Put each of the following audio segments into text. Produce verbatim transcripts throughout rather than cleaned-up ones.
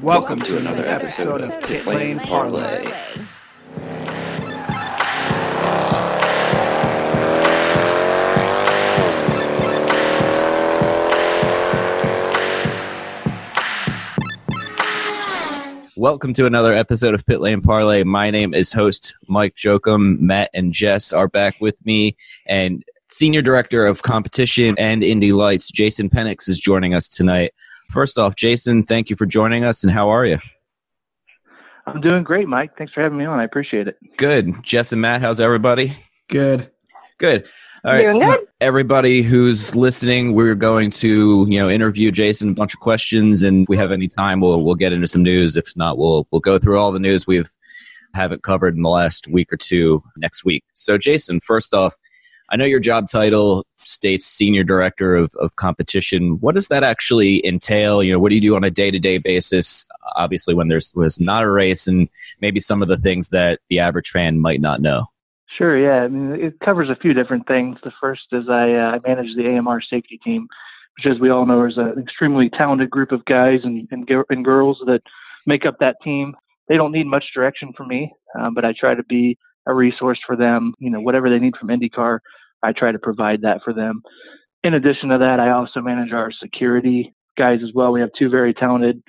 Welcome to another episode of Pit Lane Parlay. Welcome to another episode of Pit Lane Parlay. My name is host Mike Jokum. Matt and Jess are back with me, and Senior Director of Competition and Indy Lights, Jason Penix, is joining us tonight. First off, Jason, thank you for joining us, and how are you? I'm doing great, Mike. Thanks for having me on. I appreciate it. Good. Jess and Matt, how's everybody? Good. Good. All right, Doing so good. everybody who's listening, we're going to, you know, interview Jason a bunch of questions, and if we have any time, we'll we'll get into some news. If not, we'll we'll go through all the news we've haven't covered in the last week or two next week. So, Jason, first off, I know your job title states Senior Director of, of Competition. What does that actually entail? You know, what do you do on a day-to-day basis, obviously, when there's was not a race, and maybe some of the things that the average fan might not know? Sure, yeah. I mean, it covers a few different things. The first is I, uh, I manage the A M R safety team, which, as we all know, is an extremely talented group of guys and, and, and girls that make up that team. They don't need much direction from me, um, but I try to be a resource for them. You know, whatever they need from IndyCar, I try to provide that for them. In addition to that, I also manage our security guys as well. We have two very talented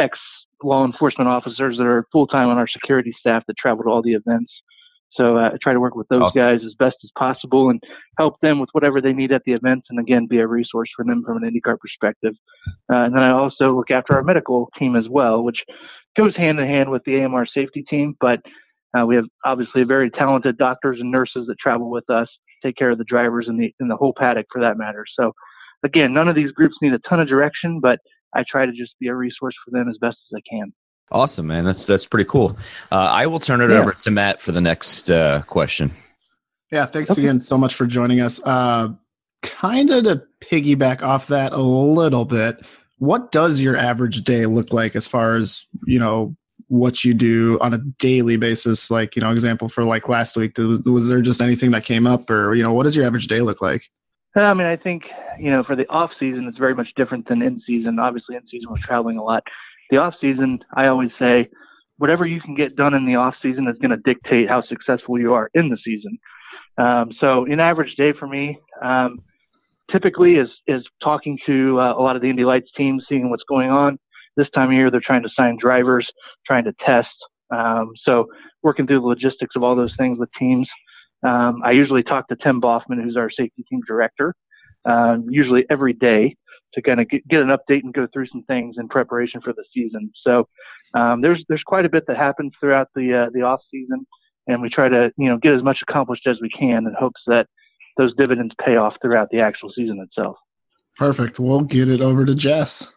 ex-law enforcement officers that are full-time on our security staff that travel to all the events. So uh, I try to work with those Awesome. guys as best as possible and help them with whatever they need at the events, and again, be a resource for them from an IndyCar perspective. Uh, and then I also look after our medical team as well, which goes hand in hand with the A M R safety team. But uh, we have obviously very talented doctors and nurses that travel with us, take care of the drivers and the, and the whole paddock for that matter. So again, none of these groups need a ton of direction, but I try to just be a resource for them as best as I can. Awesome, man. That's that's pretty cool. Uh, I will turn it Yeah. over to Matt for the next uh, question. Yeah, thanks Okay. again so much for joining us. Uh, kind of to piggyback off that a little bit, what does your average day look like as far as, you know, what you do on a daily basis? Like, you know, example for like last week, was, was there just anything that came up, or, you know, what does your average day look like? I mean, I think, you know, for the off season, it's very much different than in season. Obviously, in season, we're traveling a lot. The off season, I always say, whatever you can get done in the off season is going to dictate how successful you are in the season. Um, so, an average day for me, um, typically is is talking to uh, a lot of the Indy Lights teams, seeing what's going on. This time of year, they're trying to sign drivers, trying to test. Um, so, working through the logistics of all those things with teams. Um, I usually talk to Tim Boffman, who's our safety team director, um, usually every day, to kind of get, get an update and go through some things in preparation for the season. So um, there's there's quite a bit that happens throughout the uh, the off season, and we try to you know get as much accomplished as we can in hopes that those dividends pay off throughout the actual season itself. Perfect. We'll get it over to Jess.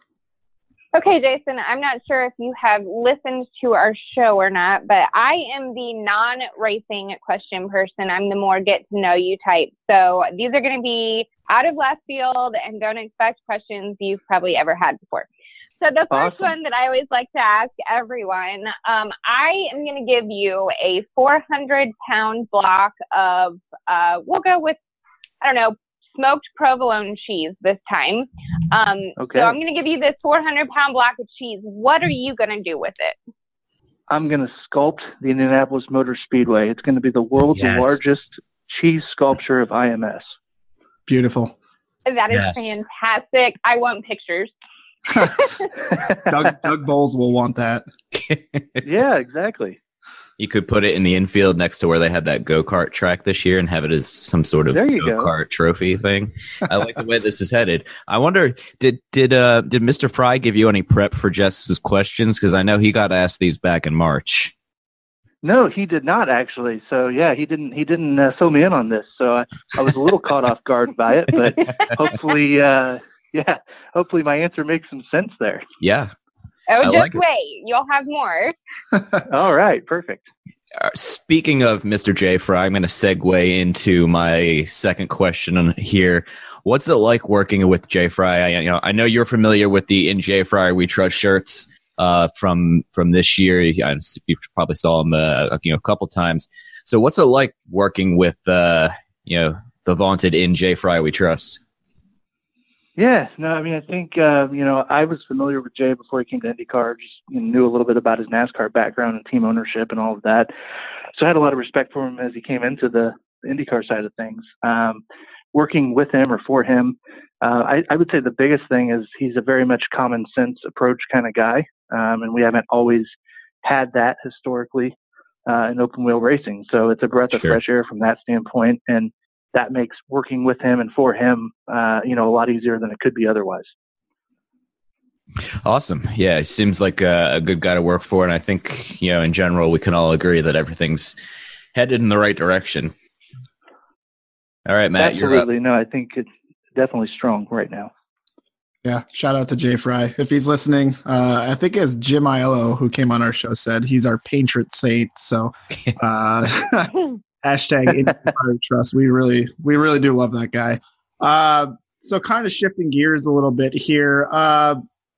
Okay, Jason, I'm not sure if you have listened to our show or not, but I am the non-racing question person. I'm the more get-to-know-you type. So these are going to be out of left field and don't expect questions you've probably ever had before. So the first Awesome. one that I always like to ask everyone, um, I am going to give you a four hundred pound block of, uh, we'll go with, I don't know, smoked provolone cheese this time. Um, Okay. So I'm going to give you this four hundred pound block of cheese. What are you going to do with it? I'm going to sculpt the Indianapolis Motor Speedway. It's going to be the world's Yes. largest cheese sculpture of I M S. Beautiful. That is Yes. fantastic. I want pictures. Doug, Doug Bowles will want that. Yeah, exactly. You could put it in the infield next to where they had that go-kart track this year and have it as some sort of There you go. go-kart trophy thing. I like the way this is headed. I wonder, did did uh, did Mister Fry give you any prep for Jess's questions? Because I know he got asked these back in March. No, he did not actually. So yeah, he didn't. He didn't uh, fill me in on this. So I, I was a little caught off guard by it, but hopefully, uh, yeah, hopefully my answer makes some sense there. Yeah. Oh, I just like it. wait. You'll have more. All right, perfect. Uh, Speaking of Mister J. Fry, I'm going to segue into my second question on here. What's it like working with J. Fry? I, you know, I know you're familiar with the "In J. Fry We Trust" shirts uh, from from this year. You, you probably saw them, uh, you know, a couple times. So, what's it like working with, uh, you know, the vaunted "In J. Fry We Trust"? Yeah, no, I mean, I think, uh, you know, I was familiar with Jay before he came to IndyCar, just you know, knew a little bit about his NASCAR background and team ownership and all of that. So I had a lot of respect for him as he came into the, the IndyCar side of things. Um, working with him or for him, uh, I, I would say the biggest thing is he's a very much common sense approach kind of guy. Um, and we haven't always had that historically uh, in open wheel racing. So it's a breath of Sure. fresh air from that standpoint. And that makes working with him and for him, uh, you know, a lot easier than it could be otherwise. Awesome. Yeah, he seems like a, a good guy to work for. And I think, you know, in general, we can all agree that everything's headed in the right direction. All right, Matt, Absolutely. you're up. No, I think it's definitely strong right now. Yeah, shout out to Jay Fry. If he's listening, uh, I think as Jim Aiello, who came on our show, said, he's our patron saint. So uh, hashtag IndyCar Trust. We really, we really do love that guy. Uh, so kind of shifting gears a little bit here. Uh,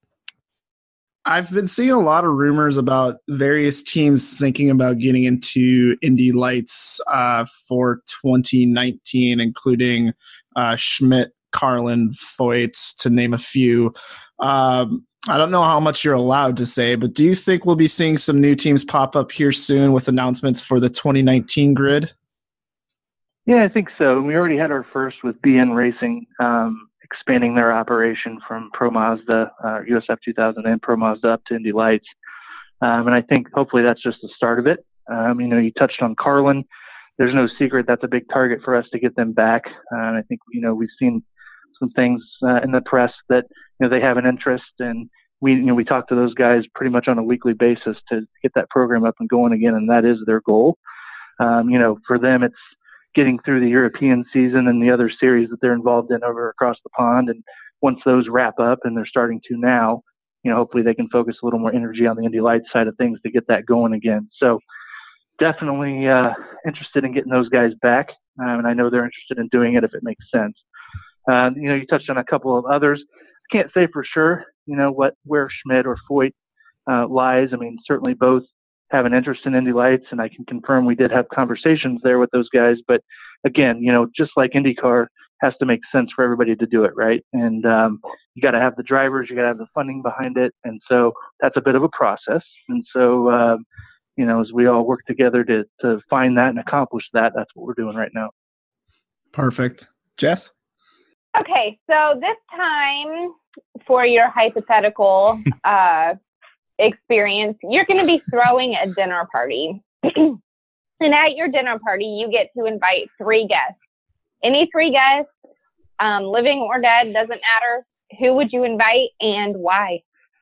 I've been seeing a lot of rumors about various teams thinking about getting into Indy Lights uh, for twenty nineteen, including uh, Schmidt, Carlin, Foyt, to name a few. Um, I don't know how much you're allowed to say, but do you think we'll be seeing some new teams pop up here soon with announcements for the twenty nineteen grid? Yeah, I think so. We already had our first with B N Racing, um, expanding their operation from Pro Mazda, uh, U S F two thousand and Pro Mazda up to Indy Lights. Um, and I think hopefully that's just the start of it. Um, you know, you touched on Carlin. There's no secret that's a big target for us to get them back. Uh, and I think, you know, we've seen some things uh, in the press that, you know, they have an interest, and we, you know, we talk to those guys pretty much on a weekly basis to get that program up and going again. And that is their goal. Um, you know, for them, it's getting through the European season and the other series that they're involved in over across the pond. And once those wrap up, and they're starting to now, you know, hopefully they can focus a little more energy on the Indy Lights side of things to get that going again. So definitely uh, interested in getting those guys back. Um, and I know they're interested in doing it if it makes sense. Uh, you know, you touched on a couple of others. I can't say for sure, you know, what, where Schmidt or Foyt uh, lies. I mean, certainly both have an interest in Indy Lights, and I can confirm we did have conversations there with those guys. But again, you know, just like IndyCar has to make sense for everybody to do it, right? And um, you got to have the drivers, you got to have the funding behind it, and so that's a bit of a process. And so, uh, you know, as we all work together to to find that and accomplish that, that's what we're doing right now. Perfect. Jess? Okay, so this time for your hypothetical uh, experience, you're going to be throwing a dinner party. And at your dinner party, you get to invite three guests. Any three guests, um, living or dead, doesn't matter. Who would you invite and why?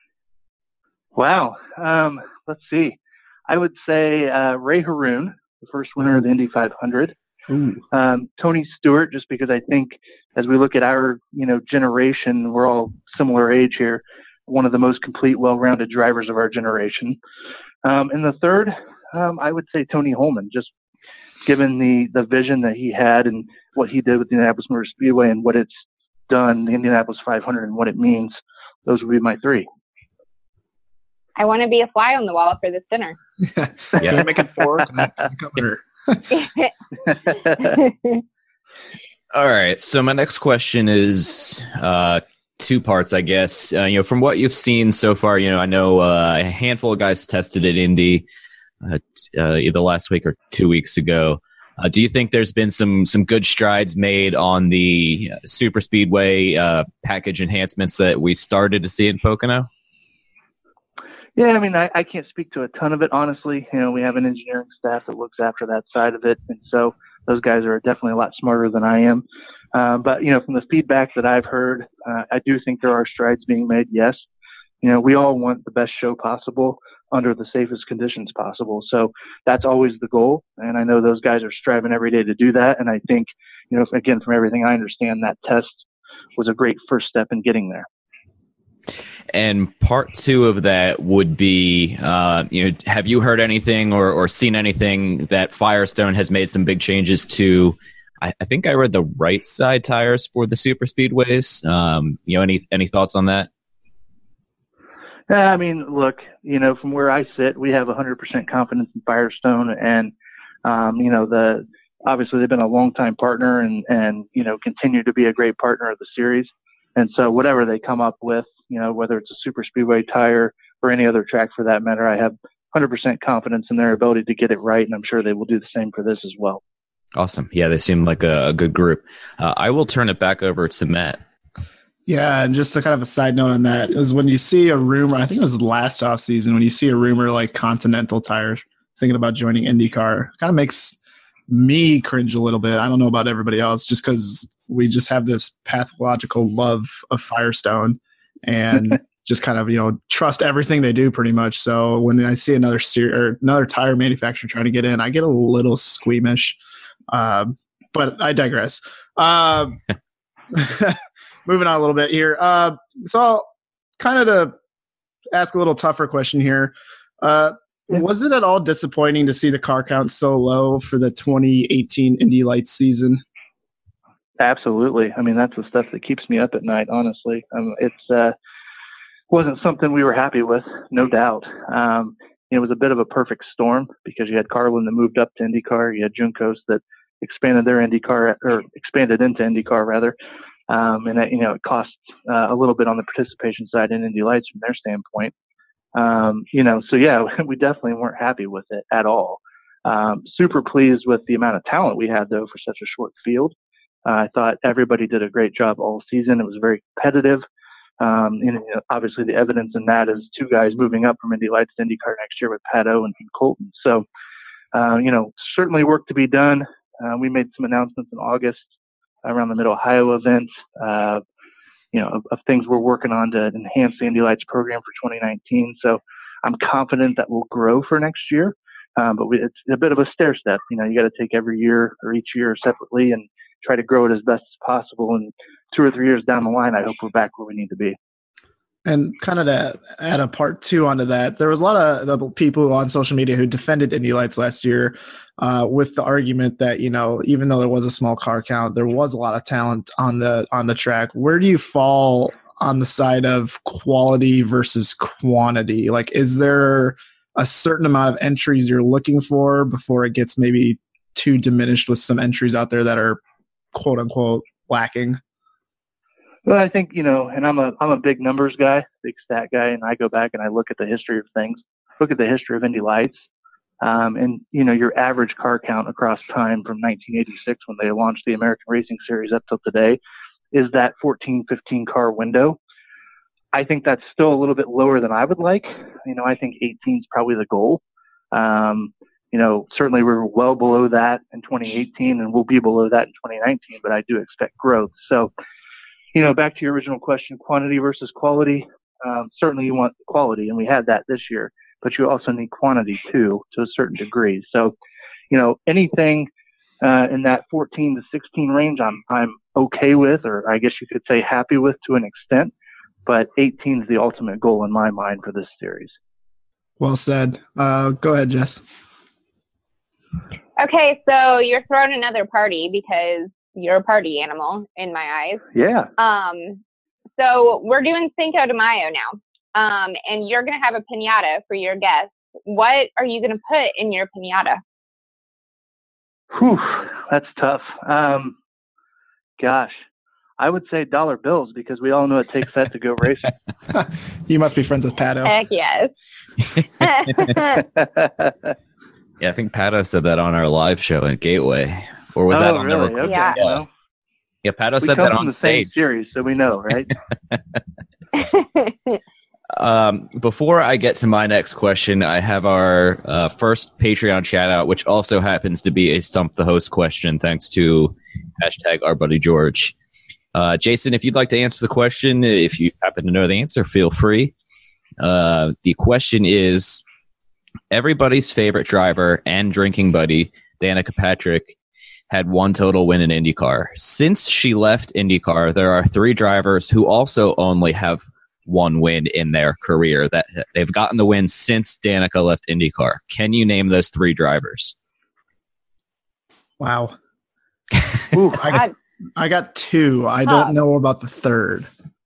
Wow. Um, let's see. I would say uh, Ray Haroon, the first winner of the Indy five hundred. Um, Tony Stewart, just because I think as we look at our, you know, generation, we're all similar age here, one of the most complete, well-rounded drivers of our generation. Um, and the third, um, I would say Tony Holman, just given the, the vision that he had and what he did with the Indianapolis Motor Speedway and what it's done, the Indianapolis five hundred, and what it means. Those would be my three. I want to be a fly on the wall for this dinner. Yeah. Can I make it forward? Can I, can I come here? All right. So my next question is uh, two parts, I guess. Uh, you know, from what you've seen so far, you know, I know uh, a handful of guys tested at Indy uh, uh, either last week or two weeks ago. Uh, do you think there's been some some good strides made on the super speedway uh, package enhancements that we started to see in Pocono? Yeah, I mean, I, I can't speak to a ton of it, honestly. You know, we have an engineering staff that looks after that side of it, and so those guys are definitely a lot smarter than I am. Uh, but, you know, from the feedback that I've heard, uh, I do think there are strides being made, yes. You know, we all want the best show possible under the safest conditions possible. So that's always the goal, and I know those guys are striving every day to do that, and I think, you know, again, from everything I understand, that test was a great first step in getting there. And part two of that would be, uh, you know, have you heard anything or, or seen anything that Firestone has made some big changes to? I, I think I read the right side tires for the super speedways. Um, you know, any any thoughts on that? Yeah, I mean, look, you know, from where I sit, we have one hundred percent confidence in Firestone, and um, you know, the obviously they've been a long time partner, and and you know, continue to be a great partner of the series. And so whatever they come up with, you know, whether it's a super speedway tire or any other track for that matter, I have one hundred percent confidence in their ability to get it right, and I'm sure they will do the same for this as well. Awesome. Yeah, they seem like a, a good group. Uh, I will turn it back over to Matt. Yeah, and just a kind of a side note on that is when you see a rumor, I think it was the last off season, when you see a rumor like Continental Tire thinking about joining IndyCar, it kind of makes me cringe a little bit. I don't know about everybody else, just because we just have this pathological love of Firestone and just kind of, you know, trust everything they do pretty much. So when I see another ser- or another tire manufacturer trying to get in, I get a little squeamish. Um, but I digress. Um, moving on a little bit here. Uh, so kind of to ask a little tougher question here. Uh, was it at all disappointing to see the car count so low for the twenty eighteen Indy Lights season? Absolutely. I mean, that's the stuff that keeps me up at night, honestly. Um, it's uh, wasn't something we were happy with, no doubt. Um, it was a bit of a perfect storm because you had Carlin that moved up to IndyCar. You had Juncos that expanded their IndyCar, or expanded into IndyCar rather. Um, and, it, you know, it costs uh, a little bit on the participation side in Indy Lights from their standpoint. Um, you know, so yeah, we definitely weren't happy with it at all. Um, super pleased with the amount of talent we had though for such a short field. Uh, I thought everybody did a great job all season. It was very competitive. Um, and you know, obviously the evidence in that is two guys moving up from Indy Lights to IndyCar next year with Pato and Colton. So, uh, you know, certainly work to be done. Uh, we made some announcements in August around the Mid-Ohio event, uh, you know, of, of things we're working on to enhance the Indy Lights program for twenty nineteen. So I'm confident that will grow for next year. Um, but we, it's a bit of a stair step. You know, you got to take every year or each year separately and try to grow it as best as possible. And two or three years down the line, I hope we're back where we need to be. And kind of to add a part two onto that, there was a lot of the people on social media who defended Indy Lights last year uh, with the argument that, you know, even though there was a small car count, there was a lot of talent on the on the track. Where do you fall on the side of quality versus quantity? Like, is there a certain amount of entries you're looking for before it gets maybe too diminished with some entries out there that are quote unquote lacking? Well, I think, you know, and I'm a I'm a big numbers guy, big stat guy, and I go back and I look at the history of things, look at the history of Indy Lights, um, and, you know, your average car count across time from nineteen eighty-six when they launched the American Racing Series up till today is that fourteen, fifteen car window. I think that's still a little bit lower than I would like. You know, I think eighteen is probably the goal. Um, you know, certainly we're well below that in twenty eighteen, and we'll be below that in twenty nineteen, but I do expect growth. So, you know, back to your original question, quantity versus quality. Um, certainly you want quality, and we had that this year, but you also need quantity too, to a certain degree. So, you know, anything uh, in that fourteen to sixteen range, I'm I'm okay with, or I guess you could say happy with to an extent. But eighteen is the ultimate goal in my mind for this series. Well said. Uh, go ahead, Jess. Okay, so you're throwing another party because you're a party animal in my eyes. Yeah. Um, so we're doing Cinco de Mayo now, um, and you're going to have a piñata for your guests. What are you going to put in your piñata? Whew, that's tough. Um, gosh, I would say dollar bills because we all know it takes that to go racing. You must be friends with Pato. Heck yes. Yeah, I think Pato said that on our live show at Gateway. Or was oh, that on really? the Okay. Yeah. Well, Yeah, Pato we said come that from on the stage. same series, so we know, right? Um, before I get to my next question, I have our uh, first Patreon shout out, which also happens to be a Stump the Host question, thanks to hashtag our buddy George. Uh, Jason, if you'd like to answer the question, if you happen to know the answer, feel free. Uh, the question is, everybody's favorite driver and drinking buddy, Danica Patrick, had one total win in IndyCar. Since she left IndyCar, there are three drivers who also only have one win in their career. That they've gotten the win since Danica left IndyCar. Can you name those three drivers? Wow. Ooh, I got, I got two. I don't know about the third.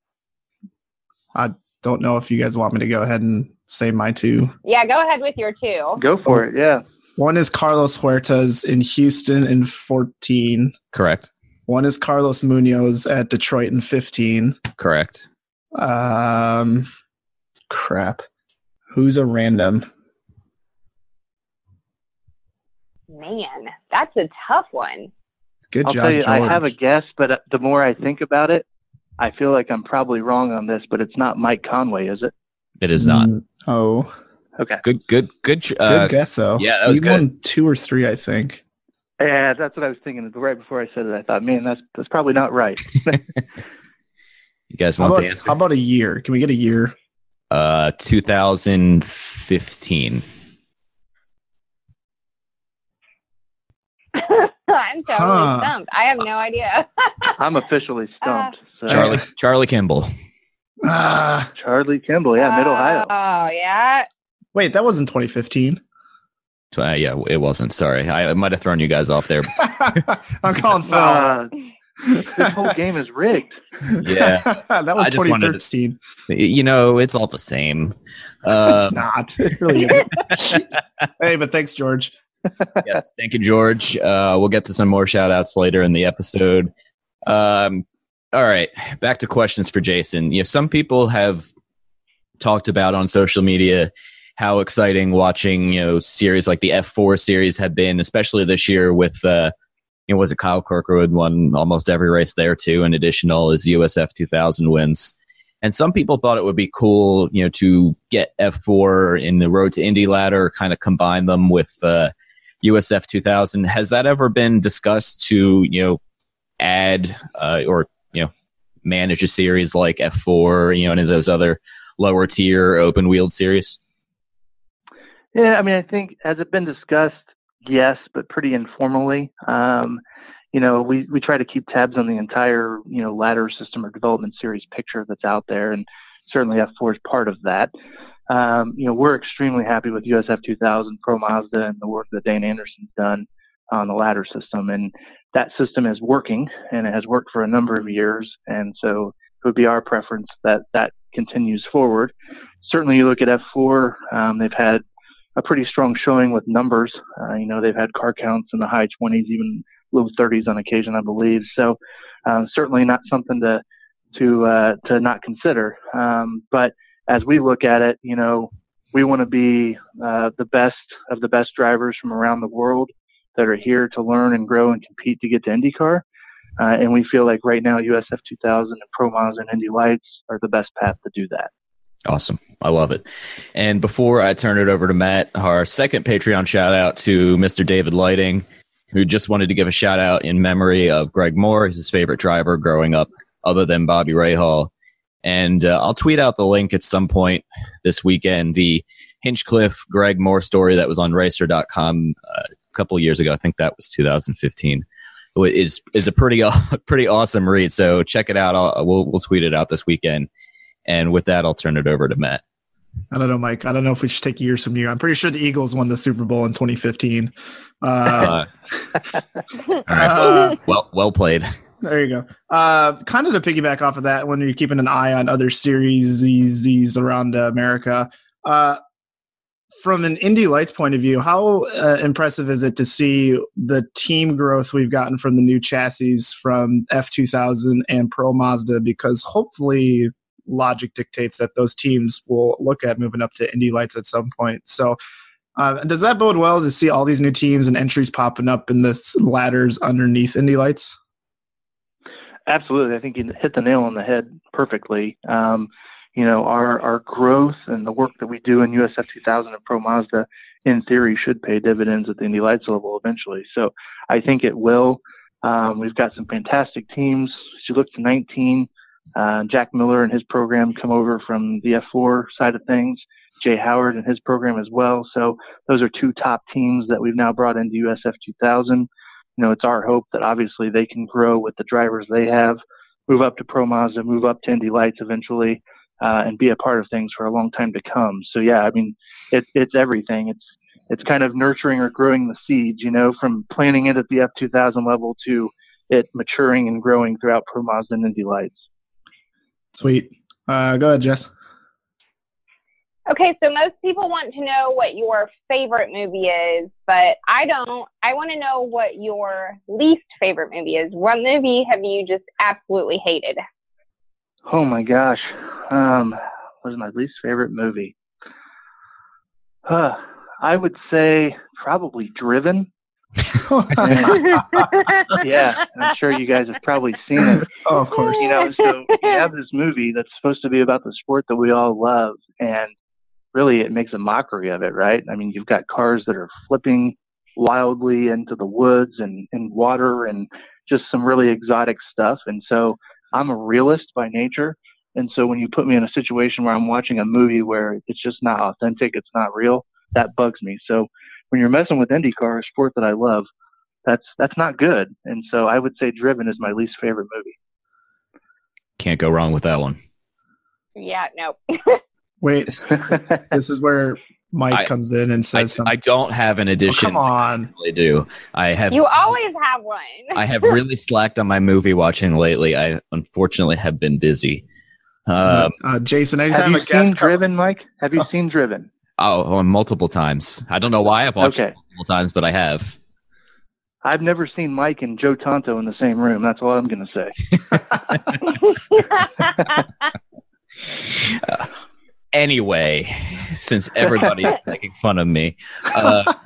I don't know if you guys want me to go ahead and say my two. Yeah, go ahead with your two. go for it, yeah. One is Carlos Huertas in Houston in fourteen. Correct. One is Carlos Munoz at Detroit in fifteen. Correct. Um, crap. Who's a random? Man, that's a tough one. Good I'll job, tell you, George. I have a guess, but uh, the more I think about it, I feel like I'm probably wrong on this, but it's not Mike Conway, is it? It is not. Mm, oh, Okay. Good, good, good. good Uh, guess though. yeah, that was he good. won two or three, I think. Yeah, that's what I was thinking. Right before I said it, I thought, man, that's that's probably not right. You guys How want about, the answer? how about a year? Can we get a year? Uh, two thousand fifteen. I'm totally Huh. stumped. I have no idea. I'm officially stumped. So. Charlie Charlie Kimball. Ah, Charlie Kimball, yeah, Mid Ohio. Oh, yeah. wait, that wasn't twenty fifteen. Uh, yeah, it wasn't. Sorry, I, I might have thrown you guys off there. I'm calling foul. Uh, this whole game is rigged. Yeah, that was I just wanted twenty thirteen. you know, it's all the same. Uh, it's not. It really isn't. Hey, but thanks, George. yes, thank you, George. Uh, we'll get to some more shout outs later in the episode. Um, all right, back to questions for Jason. You know, some people have talked about on social media how exciting watching, you know, series like the F four series have been, especially this year with, uh, you know, was it Kyle Kirkwood won almost every race there too, in addition to all his U S F two thousand wins. And some people thought it would be cool, you know, to get F four in the Road to Indy ladder, kind of combine them with uh, U S F two thousand. Has that ever been discussed to, you know, add uh, or, you know, manage a series like F four, you know, any of those other lower tier open wheeled series? Yeah, I mean, I think, has it been discussed? Yes, but pretty informally. Um, you know, we, we try to keep tabs on the entire, you know, ladder system or development series picture that's out there, and certainly F four is part of that. Um, you know, we're extremely happy with U S F two thousand, Pro Mazda, and the work that Dane Anderson's done on the ladder system. And that system is working, and it has worked for a number of years. And so it would be our preference that that continues forward. Certainly, you look at F four, um, they've had a pretty strong showing with numbers. Uh, you know, they've had car counts in the high twenties, even low thirties on occasion, I believe. So um, certainly not something to to uh, to not consider. Um, but as we look at it, you know, we want to be uh, the best of the best drivers from around the world that are here to learn and grow and compete to get to IndyCar. Uh, and we feel like right now U S F two thousand and Pro Mazda and Indy Lights are the best path to do that. Awesome. I love it. And before I turn it over to Matt, our second Patreon shout out to Mister David Lighting, who just wanted to give a shout out in memory of Greg Moore. He's his favorite driver growing up, other than Bobby Rahal. And uh, I'll tweet out the link at some point this weekend, the Hinchcliffe Greg Moore story that was on racer dot com uh, a couple of years ago. I think that was two thousand fifteen. Is is a pretty pretty awesome read. So check it out. I'll, we'll we'll tweet it out this weekend. And with that, I'll turn it over to Matt. I don't know, Mike. I don't know if we should take years from you. I'm pretty sure the Eagles won the Super Bowl in twenty fifteen. Uh, Uh, all right. uh, well, well played. There you go. Uh, kind of to piggyback off of that, when you're keeping an eye on other series these around uh, America, uh, from an Indy Lights point of view, how uh, impressive is it to see the team growth we've gotten from the new chassis from F two thousand and Pro Mazda? Because hopefully logic dictates that those teams will look at moving up to Indy Lights at some point. So uh, does that bode well to see all these new teams and entries popping up in the ladders underneath Indy Lights? Absolutely. I think you hit the nail on the head perfectly. Um, you know, our, our growth and the work that we do in U S F two thousand and Pro Mazda, in theory, should pay dividends at the Indy Lights level eventually. So I think it will. Um, we've got some fantastic teams. As you look to nineteen, uh, Jack Miller and his program come over from the F four side of things, Jay Howard and his program as well. So those are two top teams that we've now brought into U S F two thousand. You know, it's our hope that obviously they can grow with the drivers they have, move up to Pro Mazda, move up to Indy Lights eventually, uh, and be a part of things for a long time to come. So yeah, I mean, it, it's everything. It's it's kind of nurturing or growing the seeds, you know, from planting it at the F two thousand level to it maturing and growing throughout Pro Mazda and Indy Lights. Sweet. Uh, go ahead, Jess. Okay, so most people want to know what your favorite movie is, but I don't. I want to know what your least favorite movie is. What movie have you just absolutely hated? Oh my gosh. Um, what was my least favorite movie? Uh, I would say probably Driven. Yeah, I'm sure you guys have probably seen it. Oh, of course. You know, so you have this movie that's supposed to be about the sport that we all love, and really it makes a mockery of it, right? I mean, you've got cars that are flipping wildly into the woods and in water and just some really exotic stuff. And so I'm a realist by nature. And so when you put me in a situation where I'm watching a movie where it's just not authentic, it's not real, that bugs me. So when you're messing with IndyCar, a sport that I love, that's that's not good. And so I would say Driven is my least favorite movie. Can't go wrong with that one. Yeah, no. Wait, this is where Mike I, comes in and says I, something. I don't have an edition. Oh, come on. I really do. I have. You always have one. I have really slacked on my movie watching lately. I unfortunately have been busy. Um, uh, Jason, have anytime you a guest seen come- Driven, Mike? Have you Oh. seen Driven? oh, on multiple times. I don't know why I've watched Okay. it multiple times, but I have. I've never seen Mike and Joe Tonto in the same room. That's all I'm going to say. Uh, anyway, since everybody is making fun of me, uh,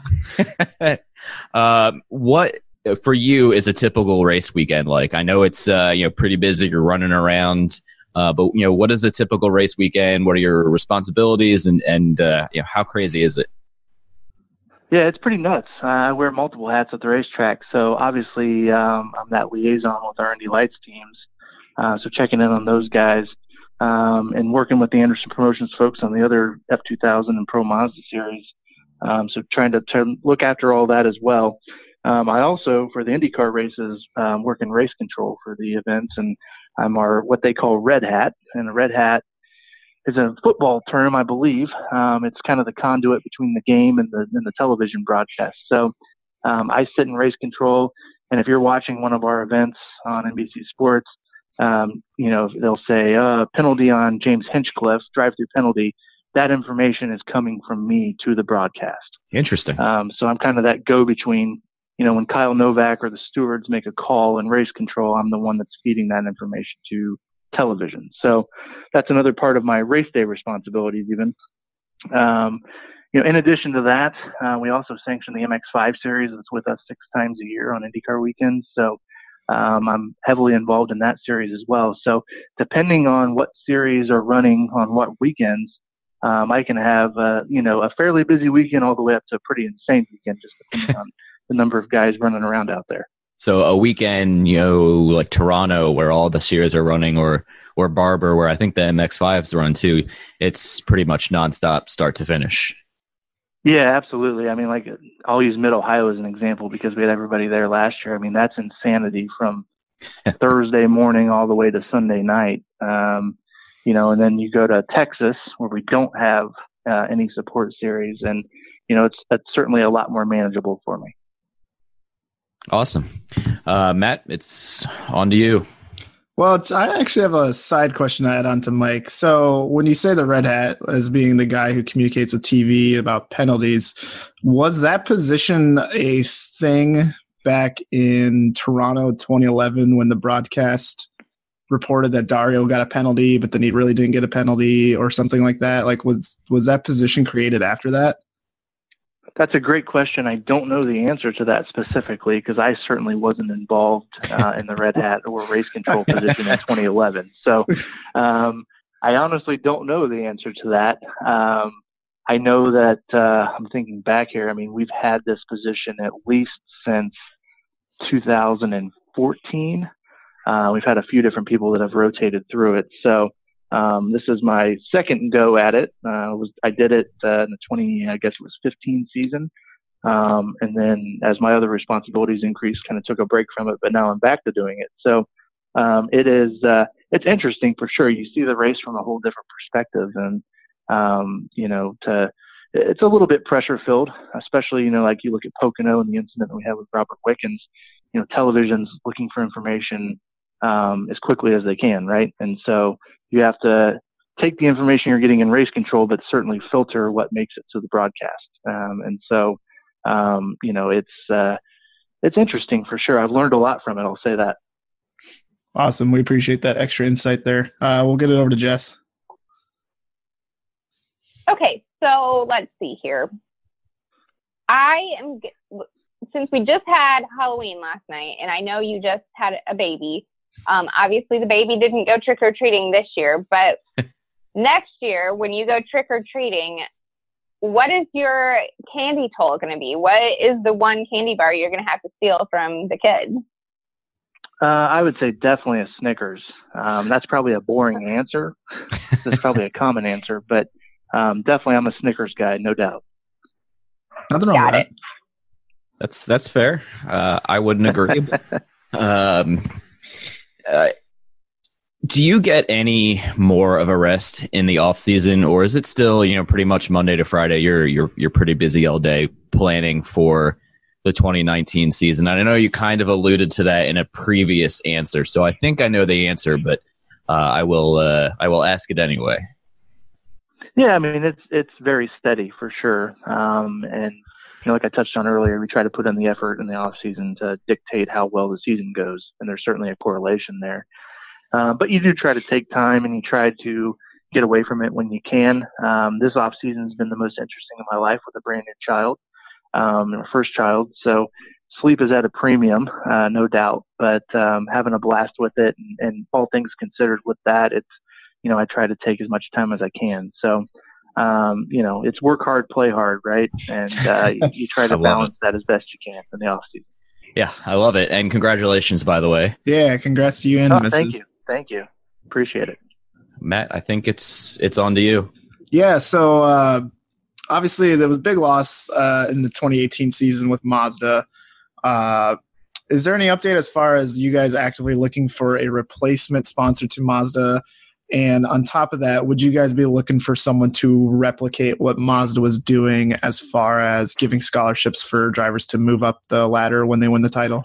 uh, what for you is a typical race weekend like? I know it's uh, you know pretty busy. You're running around, uh, but you know what is a typical race weekend? What are your responsibilities, and and uh, you know how crazy is it? Yeah, it's pretty nuts. Uh, I wear multiple hats at the racetrack. So obviously um, I'm that liaison with our Indy Lights teams. Uh, so checking in on those guys um, and working with the Anderson Promotions folks on the other F two thousand and Pro Mazda series. Um, so trying to, to look after all that as well. Um, I also, for the IndyCar races, um, work in race control for the events, and I'm our what they call red hat. And a red hat is a football term, I believe. Um, it's kind of the conduit between the game and the and the television broadcast. So um, I sit in race control, and if you're watching one of our events on N B C Sports, um, you know they'll say uh, penalty on James Hinchcliffe, drive-through penalty. That information is coming from me to the broadcast. Interesting. Um, so I'm kind of that go-between. You know, when Kyle Novak or the stewards make a call in race control, I'm the one that's feeding that information to television. So that's another part of my race day responsibilities even. Um, you know, in addition to that, uh, we also sanction the M X five series that's with us six times a year on IndyCar weekends. So um, I'm heavily involved in that series as well. So depending on what series are running on what weekends, um, I can have, uh, you know, a fairly busy weekend all the way up to a pretty insane weekend, just depending on the number of guys running around out there. So a weekend, you know, like Toronto, where all the series are running, or or Barber, where I think the M X fives run too, it's pretty much nonstop, start to finish. Yeah, absolutely. I mean, like, I'll use Mid-Ohio as an example because we had everybody there last year. I mean, that's insanity from Thursday morning all the way to Sunday night. Um, you know, and then you go to Texas where we don't have uh, any support series, and you know, it's that's certainly a lot more manageable for me. Awesome. Uh, Matt, it's on to you. Well, it's, I actually have a side question to add on to Mike. So when you say the red hat as being the guy who communicates with T V about penalties, was that position a thing back in Toronto twenty eleven when the broadcast reported that Dario got a penalty, but then he really didn't get a penalty or something like that? Like, was was that position created after that? That's a great question. I don't know the answer to that specifically because I certainly wasn't involved uh, in the red hat or race control position in twenty eleven. So um, I honestly don't know the answer to that. Um, I know that uh, I'm thinking back here. I mean, we've had this position at least since two thousand fourteen. Uh, we've had a few different people that have rotated through it. So Um, this is my second go at it. Uh, was I did it uh, in the twenty, I guess it was fifteen season, um, and then as my other responsibilities increased, kind of took a break from it. But now I'm back to doing it. So um, it is uh, it's interesting for sure. You see the race from a whole different perspective, and um, you know, to it's a little bit pressure filled, especially you know, like you look at Pocono and the incident we had with Robert Wickens. You know, television's looking for information um, as quickly as they can, right? And so you have to take the information you're getting in race control, but certainly filter what makes it to the broadcast. Um, and so, um, you know, it's, uh, it's interesting for sure. I've learned a lot from it. I'll say that. Awesome. We appreciate that extra insight there. Uh, we'll get it over to Jess. Okay. So let's see here. I am, since we just had Halloween last night, and I know you just had a baby, um, obviously the baby didn't go trick-or-treating this year, but next year when you go trick-or-treating, what is your candy toll going to be? What is the one candy bar you're going to have to steal from the kids? Uh, I would say definitely a Snickers. Um, that's probably a boring answer. That's probably a common answer, but um, definitely I'm a Snickers guy, no doubt. Nothing wrong Got with it. that. That's that's fair. Uh, I wouldn't agree. um, uh, do you get any more of a rest in the off season, or is it still, you know, pretty much Monday to Friday? You're you're you're pretty busy all day planning for the twenty nineteen season. And I know you kind of alluded to that in a previous answer, so I think I know the answer, but uh, I will uh, I will ask it anyway. Yeah, I mean, it's it's very steady for sure. Um, and, you know, like I touched on earlier, we try to put in the effort in the off season to dictate how well the season goes. And there's certainly a correlation there. Uh, but you do try to take time and you try to get away from it when you can. Um, this off season has been the most interesting of my life with a brand new child, um, my first child. So sleep is at a premium, uh, no doubt, but um, having a blast with it and, and all things considered with that, it's, you know, I try to take as much time as I can. So, um, you know, it's work hard, play hard, right? And uh, you, you try to balance it. that as best you can in the off season. Yeah, I love it. And congratulations, by the way. Yeah, congrats to you and oh, the missus. Thank you. Thank you. Appreciate it. Matt, I think it's it's on to you. Yeah, so uh, obviously there was a big loss uh, in the twenty eighteen season with Mazda. Uh, is there any update as far as you guys actively looking for a replacement sponsor to Mazda? And on top of that, would you guys be looking for someone to replicate what Mazda was doing as far as giving scholarships for drivers to move up the ladder when they win the title?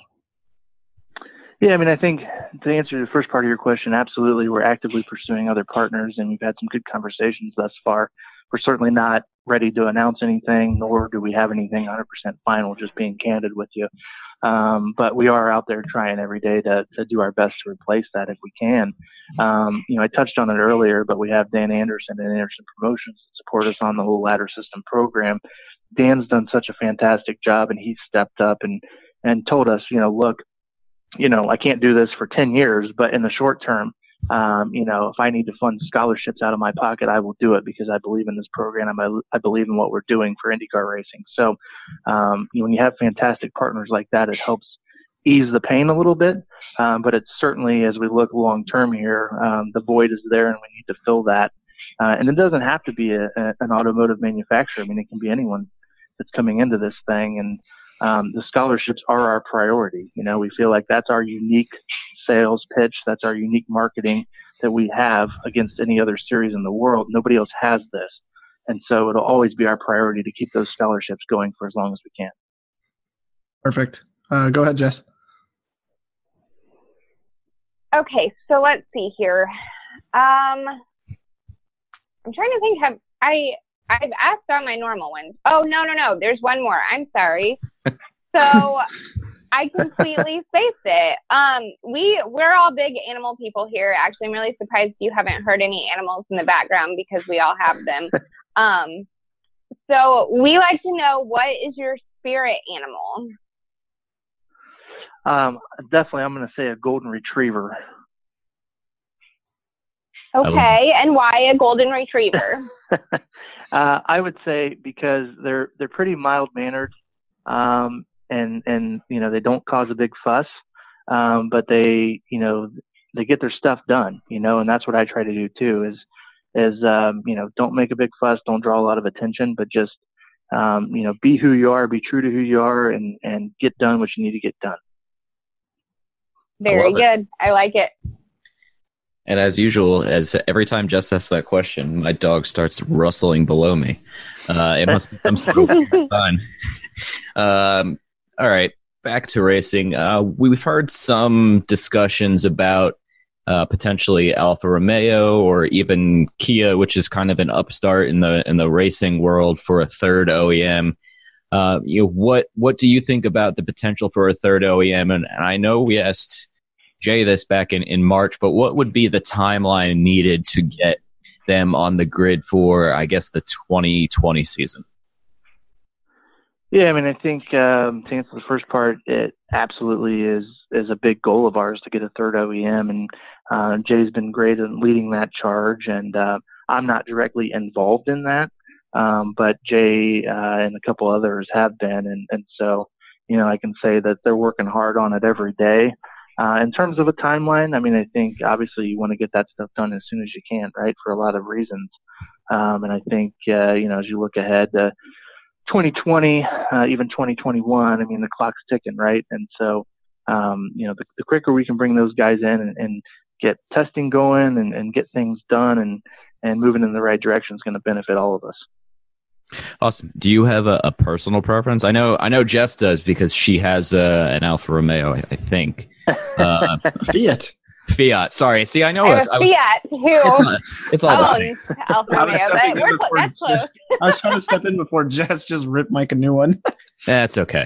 Yeah, I mean, I think to answer the first part of your question, absolutely. We're actively pursuing other partners, and we've had some good conversations thus far. We're certainly not ready to announce anything, nor do we have anything one hundred percent final, just being candid with you. Um, but we are out there trying every day to, to do our best to replace that if we can. Um, you know, I touched on it earlier, but we have Dan Anderson and Anderson Promotions to support us on the whole ladder system program. Dan's done such a fantastic job, and he stepped up and, and told us, you know, look, you know, I can't do this for ten years, but in the short term, um, you know, if I need to fund scholarships out of my pocket, I will do it because I believe in this program. I, I believe in what we're doing for IndyCar racing. So, um, you know, when you have fantastic partners like that, it helps ease the pain a little bit. Um, but it's certainly, as we look long term here, um, the void is there and we need to fill that. Uh, and it doesn't have to be a, a, an automotive manufacturer. I mean, it can be anyone that's coming into this thing. And um, the scholarships are our priority. You know, we feel like that's our unique sales pitch. That's our unique marketing that we have against any other series in the world. Nobody else has this. And so it'll always be our priority to keep those scholarships going for as long as we can. Perfect. Uh, go ahead, Jess. Okay, so let's see here. Um, I'm trying to think. Have I? I've asked on my normal ones. Oh no, no, no. There's one more. I'm sorry. So I completely spaced it. Um, we we're all big animal people here. Actually, I'm really surprised you haven't heard any animals in the background because we all have them. Um, so we like to know, what is your spirit animal? Um, definitely, I'm going to say a golden retriever. Okay, and why a golden retriever? uh, I would say because they're they're pretty mild mannered, um, and and you know they don't cause a big fuss, um, but they you know they get their stuff done. You know, and that's what I try to do too. Is is um, you know don't make a big fuss, don't draw a lot of attention, but just um, you know be who you are, be true to who you are, and and get done what you need to get done. Very good. I like it. And as usual, as every time Jess asks that question, my dog starts rustling below me. Uh, it must be some sort of fun. Um, all right, back to racing. Uh, we've heard some discussions about uh, potentially Alfa Romeo or even Kia, which is kind of an upstart in the in the racing world for a third O E M. Uh, you know, what what do you think about the potential for a third O E M? And, and I know we asked Jay this back in, in March, but what would be the timeline needed to get them on the grid for, I guess, the twenty twenty season? Yeah, I mean, I think um, to answer the first part, it absolutely is is a big goal of ours to get a third O E M, and uh, Jay's been great in leading that charge, and uh, I'm not directly involved in that, um, but Jay uh, and a couple others have been, and, and so, you know, I can say that they're working hard on it every day. Uh, in terms of a timeline, I mean, I think obviously you want to get that stuff done as soon as you can, right, for a lot of reasons, um, and I think, uh, you know, as you look ahead to twenty twenty, uh, even twenty twenty-one, I mean, the clock's ticking, right? And so, um, you know, the, the quicker we can bring those guys in and, and get testing going and, and get things done and, and moving in the right direction is going to benefit all of us. Awesome. Do you have a, a personal preference? I know, I know Jess does because she has uh, an Alfa Romeo, I, I think. Uh, Fiat. Fiat. Sorry. See, I know I us. have a Fiat too. It's, not, it's all the Oh, same. Alfa I was Romeo, stepping but in we're cl- before that's close. Jess- I was trying to step in before Jess just ripped Mike a new one. That's okay.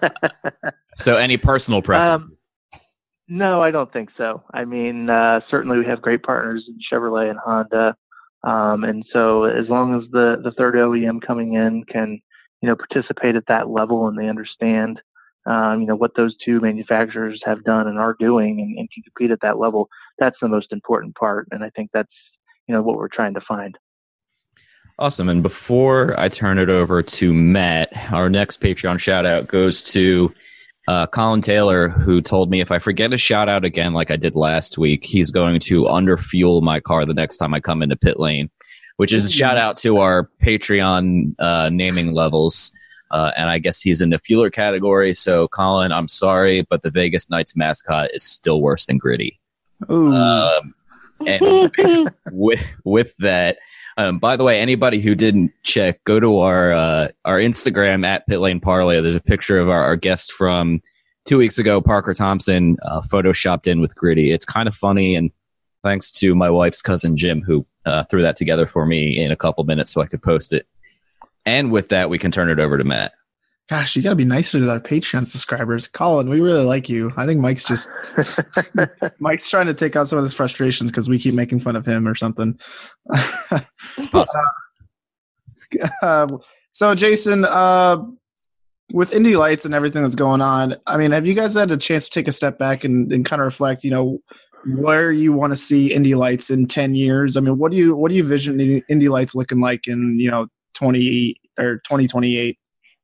So, any personal preferences? Um, no, I don't think so. I mean, uh, certainly we have great partners in Chevrolet and Honda. Um, and so as long as the, the third O E M coming in can, you know, participate at that level and they understand, um, you know, what those two manufacturers have done and are doing and, and can compete at that level, that's the most important part. And I think that's, you know, what we're trying to find. Awesome. And before I turn it over to Matt, our next Patreon shout out goes to uh, Colin Taylor, who told me if I forget a shout out again, like I did last week, he's going to underfuel my car the next time I come into pit lane, which is a shout out to our Patreon uh, naming levels. Uh, and I guess he's in the fueler category. So, Colin, I'm sorry, but the Vegas Knights mascot is still worse than Gritty. Ooh. Um, and with with that, um, by the way, anybody who didn't check, go to our uh, our Instagram at Pit Lane Parlay. There's a picture of our, our guest from two weeks ago, Parker Thompson, uh, photoshopped in with Gritty. It's kind of funny, and thanks to my wife's cousin Jim, who uh, threw that together for me in a couple minutes so I could post it. And with that, we can turn it over to Matt. Gosh, you got to be nicer to our Patreon subscribers. Colin, we really like you. I think Mike's just Mike's trying to take out some of his frustrations because we keep making fun of him or something. It's possible. uh, so, Jason, uh, with Indy Lights and everything that's going on, I mean, have you guys had a chance to take a step back and, and kind of reflect, you know, where you want to see Indy Lights in ten years? I mean, what do you what do you vision Indy Lights looking like in, you know, twenty or twenty twenty-eight?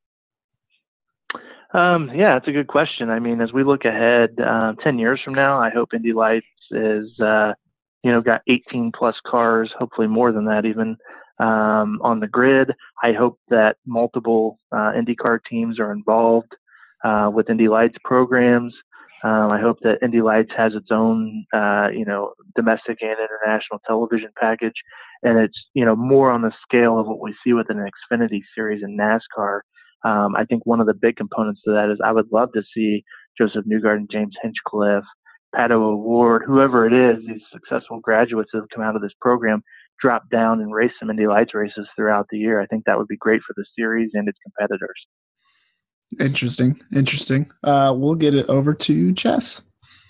Um, yeah, it's a good question. I mean, as we look ahead, uh, ten years from now, I hope Indy Lights is, uh, you know, got eighteen plus cars, hopefully more than that even, um, on the grid. I hope that multiple, uh, IndyCar teams are involved, uh, with Indy Lights programs. Um, I hope that Indy Lights has its own, uh, you know, domestic and international television package. And it's, you know, more on the scale of what we see with an Xfinity series in NASCAR. Um, I think one of the big components to that is I would love to see Joseph Newgarden, James Hinchcliffe, Pato O'Ward, whoever it is, these successful graduates that have come out of this program, drop down and race some Indy Lights races throughout the year. I think that would be great for the series and its competitors. Interesting. Interesting. Uh, we'll get it over to Jess.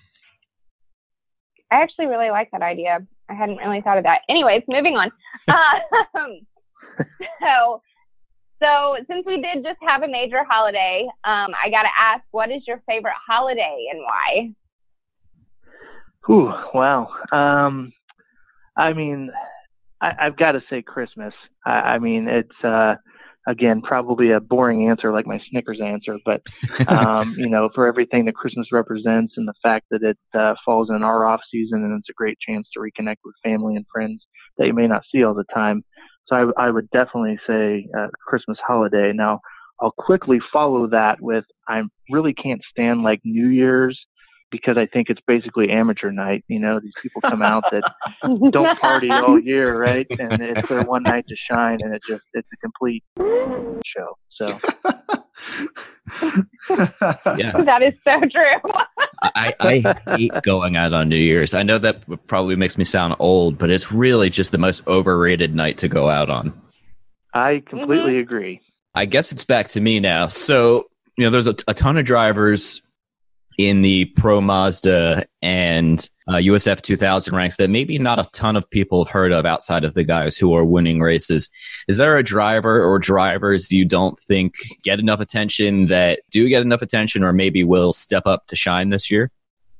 I actually really like that idea. I hadn't really thought of that. Anyways, moving on. Um, so, so since we did just have a major holiday, um, I got to ask, what is your favorite holiday and why? Ooh, wow. Um, I mean, I, I've got to say Christmas. I, I mean, it's, uh, again, probably a boring answer like my Snickers answer, but, um, you know, for everything that Christmas represents and the fact that it uh, falls in our off season and it's a great chance to reconnect with family and friends that you may not see all the time. So I, I would definitely say uh, Christmas holiday. Now, I'll quickly follow that with I really can't stand like New Year's because I think it's basically amateur night. You know, these people come out that don't party all year, right? And it's their one night to shine, and it just it's a complete show. So Yeah, that is so true. I, I hate going out on New Year's. I know that probably makes me sound old, but it's really just the most overrated night to go out on. I completely Mm-hmm. agree. I guess it's back to me now. So, you know, there's a, a ton of drivers in the Pro Mazda and uh, U S F two thousand ranks that maybe not a ton of people have heard of outside of the guys who are winning races. Is there a driver or drivers you don't think get enough attention that do get enough attention or maybe will step up to shine this year?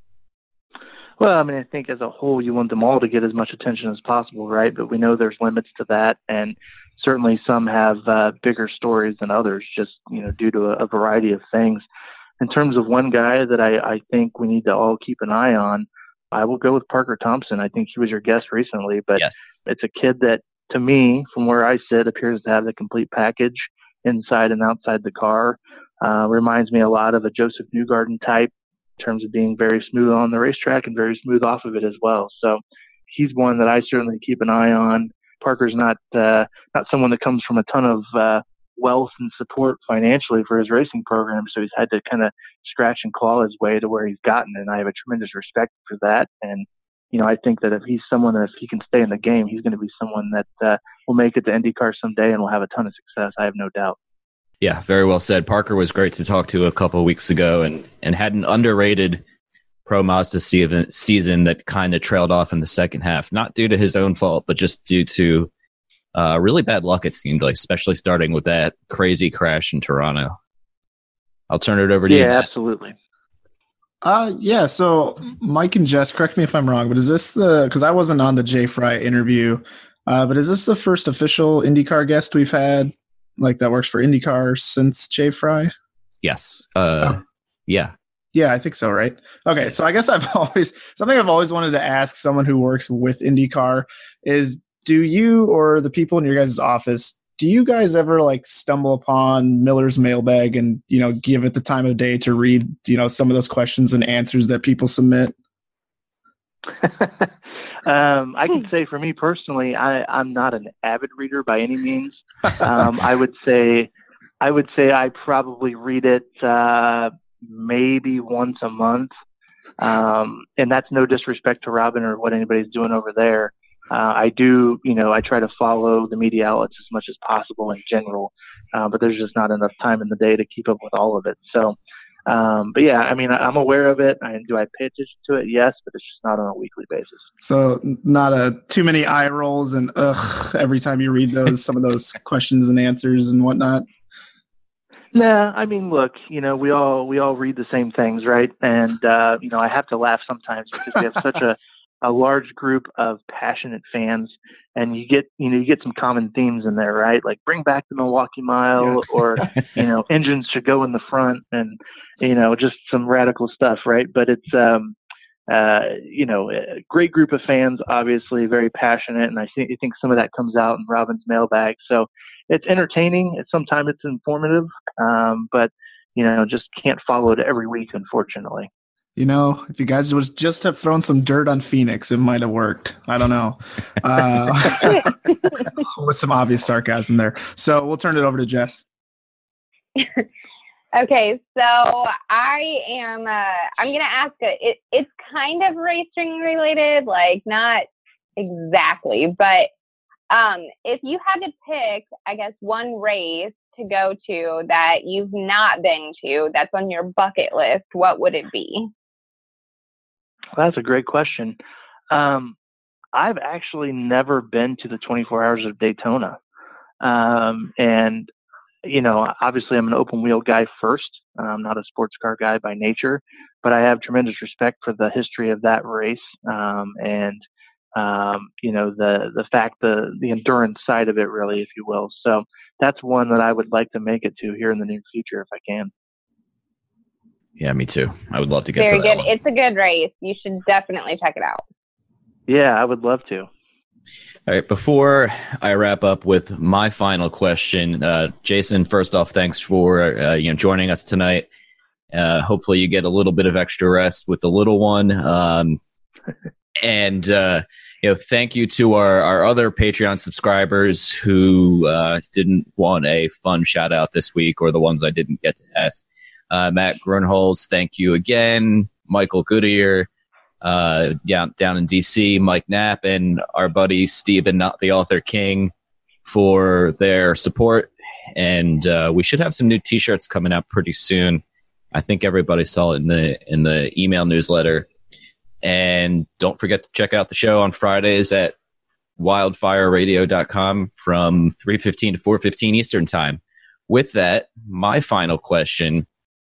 Well, I mean, I think as a whole, you want them all to get as much attention as possible, right? But we know there's limits to that, and certainly some have uh, bigger stories than others, just you know, due to a, a variety of things. In terms of one guy that I, I think we need to all keep an eye on, I will go with Parker Thompson. I think he was your guest recently, but Yes. It's a kid that, to me, from where I sit, appears to have the complete package inside and outside the car. Uh, reminds me a lot of a Joseph Newgarden type in terms of being very smooth on the racetrack and very smooth off of it as well. So he's one that I certainly keep an eye on. Parker's not uh, not someone that comes from a ton of uh, wealth and support financially for his racing program, so he's had to kind of scratch and claw his way to where he's gotten, and I have a tremendous respect for that. And you know, I think that if he's someone that if he can stay in the game, he's going to be someone that uh, will make it to IndyCar someday and will have a ton of success. I have no doubt. Yeah, very well said. Parker was great to talk to a couple of weeks ago and, and had an underrated Pro Mazda season, season that kind of trailed off in the second half, not due to his own fault, but just due to uh, really bad luck, it seemed like, especially starting with that crazy crash in Toronto. I'll turn it over to yeah, you. Yeah, absolutely. Uh, yeah. So Mike and Jess, correct me if I'm wrong, but is this the, cause I wasn't on the Jay Fry interview, uh, but is this the first official IndyCar guest we've had like that works for IndyCar since Jay Fry? Yes. Uh, Oh. Yeah. Yeah, I think so, right? Okay, so I guess I've always, something I've always wanted to ask someone who works with IndyCar is, do you or the people in your guys' office, do you guys ever like stumble upon Miller's mailbag and, you know, give it the time of day to read, you know, some of those questions and answers that people submit? um, I can say for me personally, I, I'm not an avid reader by any means. Um, I would say, I would say I probably read it uh, maybe once a month, um, and that's no disrespect to Robin or what anybody's doing over there. Uh, I do, you know, I try to follow the media outlets as much as possible in general, uh, but there's just not enough time in the day to keep up with all of it. So. Um, but yeah, I mean, I, I'm aware of it. I, do I pay attention to it? Yes, but it's just not on a weekly basis. So not a too many eye rolls and ugh every time you read those, some of those questions and answers and whatnot. Nah, I mean, look, you know, we all, we all read the same things, right? And, uh, you know, I have to laugh sometimes because we have such a, a large group of passionate fans, and you get, you know, you get some common themes in there, right? Like bring back the Milwaukee Mile, Yes. or, you know, engines should go in the front, and, you know, just some radical stuff, right? But it's, um, uh, you know, a great group of fans, obviously very passionate. And I think, I think some of that comes out in Robin's mailbag. So it's entertaining. It's sometimes it's informative, um, but, you know, just can't follow it every week, unfortunately. You know, if you guys would just have thrown some dirt on Phoenix, it might have worked. I don't know. Uh, with some obvious sarcasm there. So we'll turn it over to Jess. Okay, so I am, uh, I'm going to ask, a, it, it's kind of racing related, like not exactly, but um, if you had to pick, I guess, one race to go to that you've not been to, that's on your bucket list, what would it be? Well, that's a great question. Um, I've actually never been to the twenty-four Hours of Daytona. Um, and, you know, obviously I'm an open wheel guy first. I'm not a sports car guy by nature, but I have tremendous respect for the history of that race. Um, and, um, you know, the, the fact, the, the endurance side of it really, if you will. So that's one that I would like to make it to here in the near future if I can. Yeah, me too. I would love to get Very to that good. one. It's a good race. You should definitely check it out. Yeah, I would love to. All right, before I wrap up with my final question, uh, Jason, first off, thanks for uh, you know joining us tonight. Uh, hopefully you get a little bit of extra rest with the little one. Um, and, uh, you know, thank you to our, our other Patreon subscribers who uh, didn't want a fun shout out this week, or the ones I didn't get to ask. Uh, Matt Grunholz, thank you again. Michael Goodyear, uh, yeah, down in D C, Mike Knapp, and our buddy Steven, not the author King, for their support. And uh, we should have some new T-shirts coming out pretty soon. I think everybody saw it in the in the email newsletter. And don't forget to check out the show on Fridays at wildfire radio dot com from three fifteen to four fifteen Eastern time. With that, my final question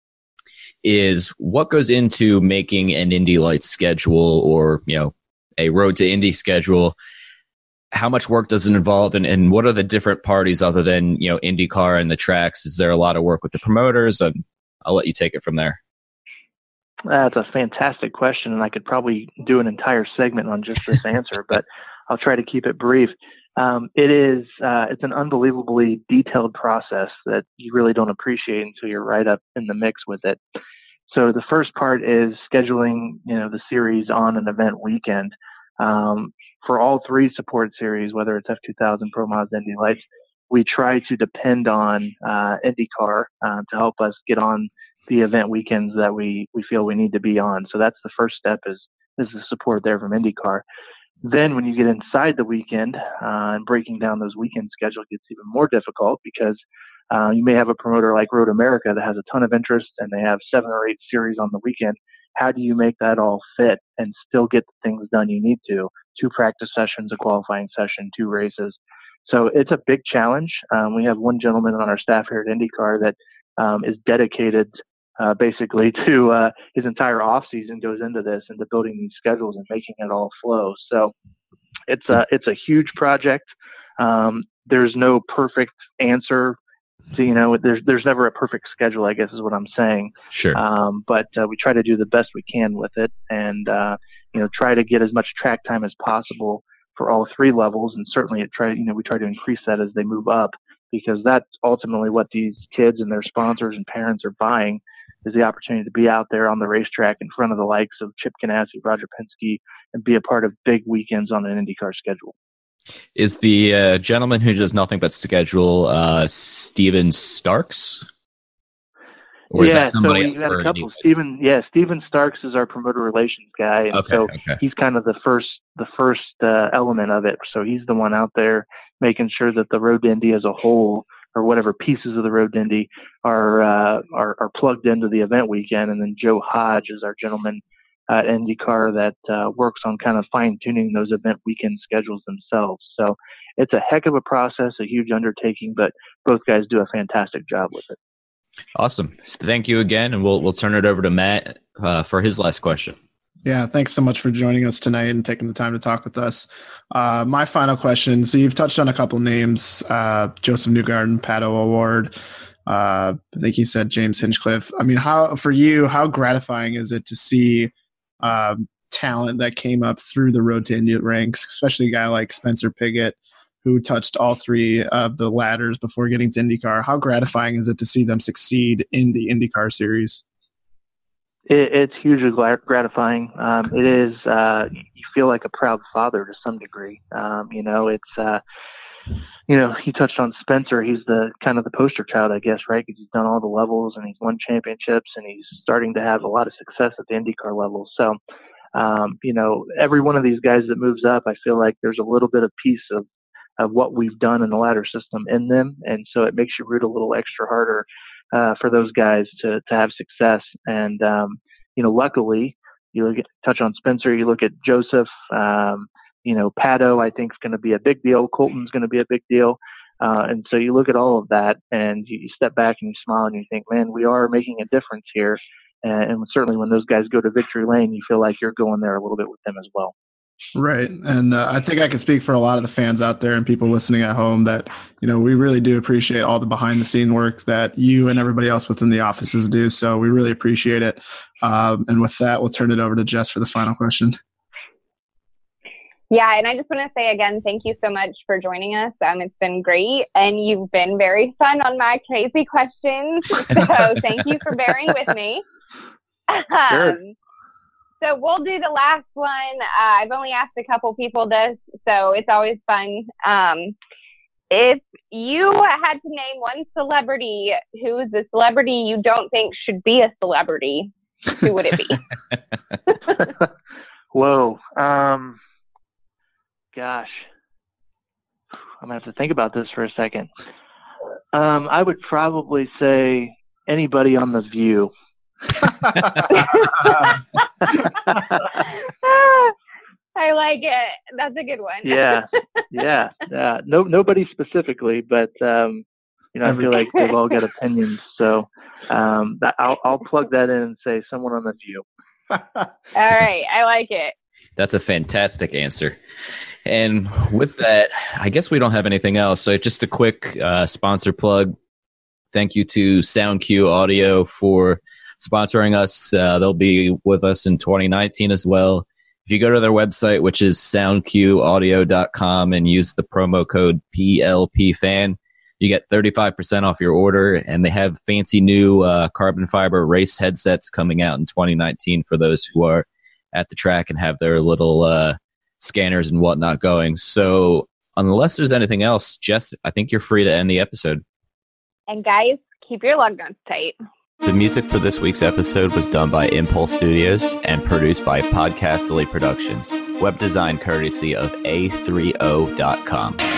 is, what goes into making an Indy Lights schedule, or, you know, a Road to Indy schedule? How much work does it involve, and, and what are the different parties other than, you know, IndyCar and the tracks? Is there a lot of work with the promoters? And I'll let you take it from there. That's a fantastic question, and I could probably do an entire segment on just this answer, but I'll try to keep it brief. Um, it is, uh, it's an unbelievably detailed process that you really don't appreciate until you're right up in the mix with it. So the first part is scheduling, you know, the series on an event weekend. Um, for all three support series, whether it's F two thousand, Pro Mods, Indy Lights, we try to depend on uh, IndyCar uh, to help us get on the event weekends that we, we feel we need to be on. So that's the first step, is, is the support there from IndyCar. Then when you get inside the weekend uh, and breaking down those weekend schedules gets even more difficult, because uh, you may have a promoter like Road America that has a ton of interest and they have seven or eight series on the weekend. How do you make that all fit and still get the things done you need to? Two practice sessions, a qualifying session, two races. So it's a big challenge. Um, we have one gentleman on our staff here at IndyCar that um, is dedicated Uh, basically to uh, his entire off season goes into this, into building these schedules and making it all flow. So it's a, it's a huge project. Um, there's no perfect answer to, you know, there's, there's never a perfect schedule, I guess is what I'm saying. Sure. Um, but uh, we try to do the best we can with it, and, uh, you know, try to get as much track time as possible for all three levels. And certainly it try, you know, we try to increase that as they move up, because that's ultimately what these kids and their sponsors and parents are buying, is the opportunity to be out there on the racetrack in front of the likes of Chip Ganassi, Roger Penske, and be a part of big weekends on an IndyCar schedule. Is the uh, gentleman who does nothing but schedule uh, Steven Starks? Or is yeah, that somebody so else? we've got a couple. Steven, yeah, Steven Starks is our promoter relations guy, and okay, so okay. he's kind of the first, the first uh, element of it. So he's the one out there making sure that the Road to Indy as a whole, or whatever pieces of the Road to Indy are, uh, are are plugged into the event weekend. And then Joe Hodge is our gentleman at IndyCar that uh, works on kind of fine-tuning those event weekend schedules themselves. So it's a heck of a process, a huge undertaking, but both guys do a fantastic job with it. Awesome. Thank you again, and we'll we'll turn it over to Matt uh, for his last question. Yeah, thanks so much for joining us tonight and taking the time to talk with us. Uh, my final question, so you've touched on a couple names, uh, Joseph Newgarden, Pato O'Ward, uh, I think you said James Hinchcliffe. I mean, how for you, how gratifying is it to see uh, talent that came up through the Road to Indy ranks, especially a guy like Spencer Pigot, who touched all three of the ladders before getting to IndyCar? How gratifying is it to see them succeed in the IndyCar series? It, it's hugely gratifying. Um, it is, uh, you feel like a proud father to some degree. Um, you know, it's, uh, you know, he touched on Spencer. He's the kind of the poster child, I guess, right? Because he's done all the levels and he's won championships and he's starting to have a lot of success at the IndyCar level. So, um, you know, every one of these guys that moves up, I feel like there's a little bit of piece of, of what we've done in the ladder system in them. And so it makes you root a little extra harder uh, for those guys to, to have success. And, um, you know, luckily, you look at, touch on Spencer, you look at Joseph, um, you know, Pato, I think is going to be a big deal. Colton's going to be a big deal. Uh, and so you look at all of that and you, you step back and you smile and you think, man, we are making a difference here. And, and certainly when those guys go to victory lane, you feel like you're going there a little bit with them as well. Right. And uh, I think I can speak for a lot of the fans out there and people listening at home that, you know, we really do appreciate all the behind the scene work that you and everybody else within the offices do. So we really appreciate it. Um, and with that, we'll turn it over to Jess for the final question. Yeah, and I just want to say again, thank you so much for joining us. Um, it's been great, and you've been very fun on my crazy questions. So thank you for bearing with me. Sure. Um, so we'll do the last one. Uh, I've only asked a couple people this, so it's always fun. Um, if you had to name one celebrity who is a celebrity you don't think should be a celebrity, who would it be? Whoa. Um, gosh. I'm going to have to think about this for a second. Um, I would probably say anybody on The View. I like it. That's a good one. yeah, yeah, yeah. No, nobody specifically, but um, you know, I feel like they've all got opinions. So um, that, I'll I'll plug that in and say someone on The View. All right, I like it. That's a fantastic answer. And with that, I guess we don't have anything else. So just a quick uh, sponsor plug. Thank you to SoundQ Audio for sponsoring us. Uh, they'll be with us in twenty nineteen as well. If you go to their website, which is sound q audio dot com, and use the promo code P L P fan, you get thirty-five percent off your order. And they have fancy new uh, carbon fiber race headsets coming out in twenty nineteen for those who are at the track and have their little uh, scanners and whatnot going. So unless there's anything else, Jess, I think you're free to end the episode. And guys, keep your lug nuts tight. The music for this week's episode was done by Impulse Studios and produced by Podcastily Productions. Web design courtesy of A three O dot com.